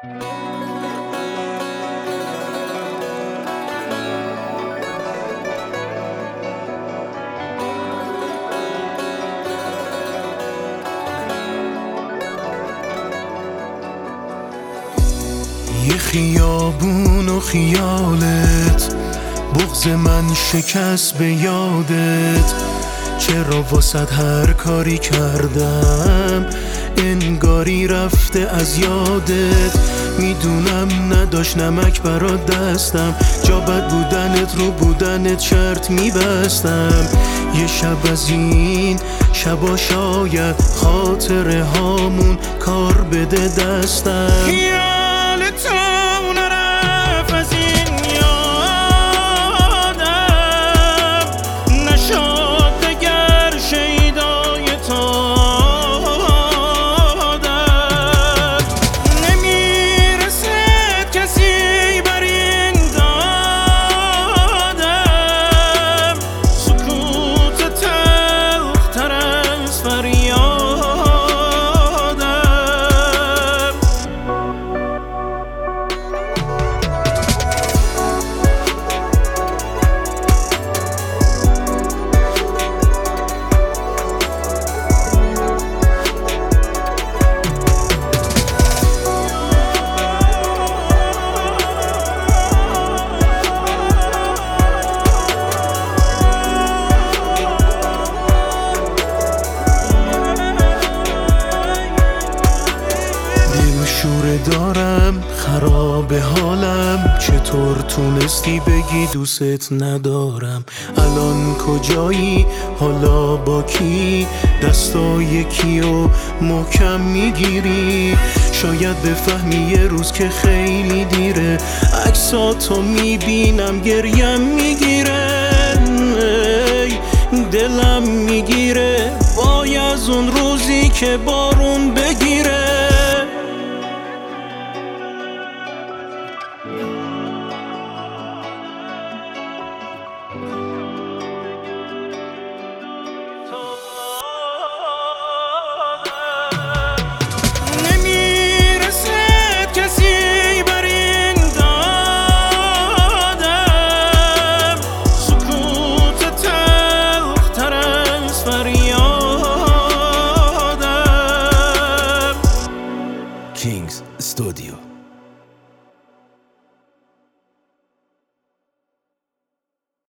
یه خیابون و خیالت، بغض من شکست به یادت. چرا واسد هر کاری کردم انگاری رفته از یادت. میدونم نداشت نمک برا دستم، جا بد بودنت رو بودنت شرط میبستم. یه شب از این شبا شاید خاطره هامون کار بده دستم. خیال تو نرفت از این یادم، نشد دگر شیدای تادم. نمیرسد کسی بر این دادم، سکوت تلختر از فریادم. شوره دارم خراب حالم، چطور تونستی بگی دوست ندارم؟ الان کجایی؟ حالا با کی؟ دستای کیو محکم میگیری؟ شاید بفهمی یه روز که خیلی دیره، عکساتو میبینم گریم میگیره، دلم میگیره وای از اون روزی که بارون بگیره.